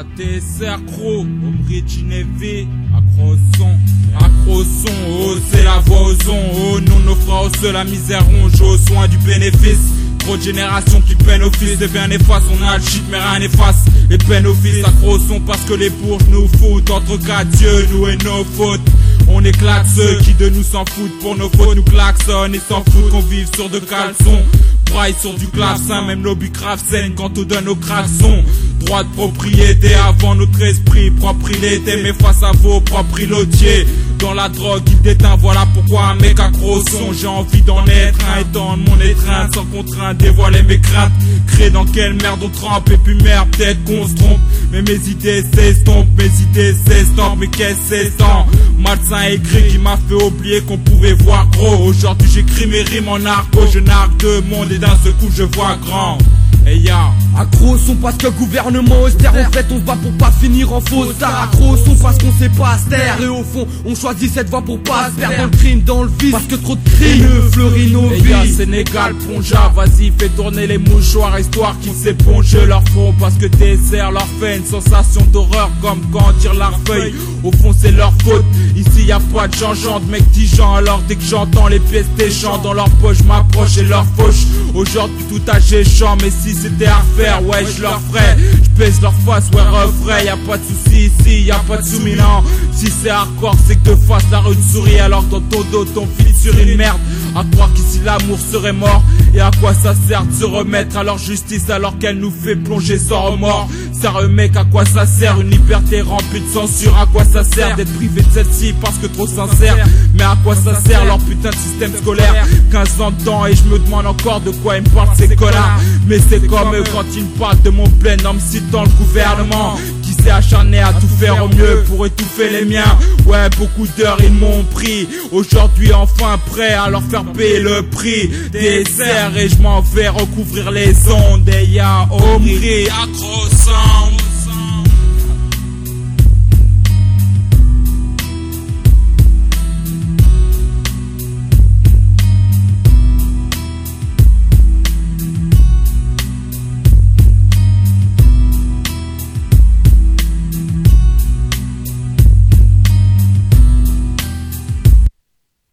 ATSR Cro, Omri Ginevi, Accroson, oh c'est la voix aux ondes, oh non nos frères oh, la misère ronge au soin du bénéfice. Trop de générations qui peinent au fils, c'est bien efface, on a le shit mais rien n'efface. Et peine au fils, accrochons parce que les bourges nous foutent, entre quatre dieux, nous et nos fautes. On éclate ceux qui de nous s'en foutent, pour nos fautes nous klaxonnent et s'en foutent qu'on vive sur de caleçons. Braille sur du clavecin, même nos bicravcènes quand on donne nos crassons. Droit de propriété avant notre esprit, propriété mais face à vos propres îlotiers. Dans la drogue il déteint, voilà pourquoi un mec accrochon. J'ai envie d'en être un, étendre mon étreinte sans contrainte, dévoiler mes craintes. Créer dans quelle merde on trempe et puis merde peut-être qu'on se trompe. Mais mes idées s'estompent, mais qu'est-ce que c'est tant malsain écrit qui m'a fait oublier qu'on pouvait voir gros. Aujourd'hui j'écris mes rimes en argot, je nargue deux mondes et d'un seul coup je vois grand. Hey ya, accros sont parce que gouvernement austère. En fait on se bat pour pas finir en fausse. Accros sont parce qu'on sait pas se taire. Et au fond on choisit cette voie pour pas se perdre dans le crime, dans le vice. Parce que trop de crimes fleurissent nos vies. Hey ya, Sénégal, Ponja, vas-y fais tourner les mouchoirs histoire qu'ils s'épongent leur front. Parce que TSR leur fait une sensation d'horreur comme quand on tire l'arfeuille. Au fond c'est leur faute, ici y a pas de changeant de mecs tigeants. Alors dès que j'entends les pièces des gens dans leur poche, je m'approche et leur fauche. Aujourd'hui tout âgé chant, mais si c'était à refaire, ouais je leur ferais. Je baisse leur face, ouais refrais. Y'a pas de soucis ici, y'a pas de souminant. Si c'est hardcore c'est que de face la rue sourit. Alors dans ton dos ton fil sur une merde. À croire qu'ici l'amour serait mort. Et à quoi ça sert de se remettre à leur justice alors qu'elle nous fait plonger sans remords. Sérieux mec, à quoi ça sert une liberté remplie de censure? À quoi ça sert d'être privé de celle-ci parce que trop sincère? Mais à quoi ça sert leur putain de système scolaire? 15 ans dedans et je me demande encore de quoi ils me parlent ces connards. Mais c'est comme eux quand ils me parlent de mon plein homme citant le gouvernement qui s'est acharné à tout faire au mieux pour étouffer les miens. Ouais beaucoup d'heures ils m'ont pris, aujourd'hui enfin prêt à leur faire payer le prix des serres. Et je m'en vais recouvrir les ondes. Et y'a Omri, accrochant.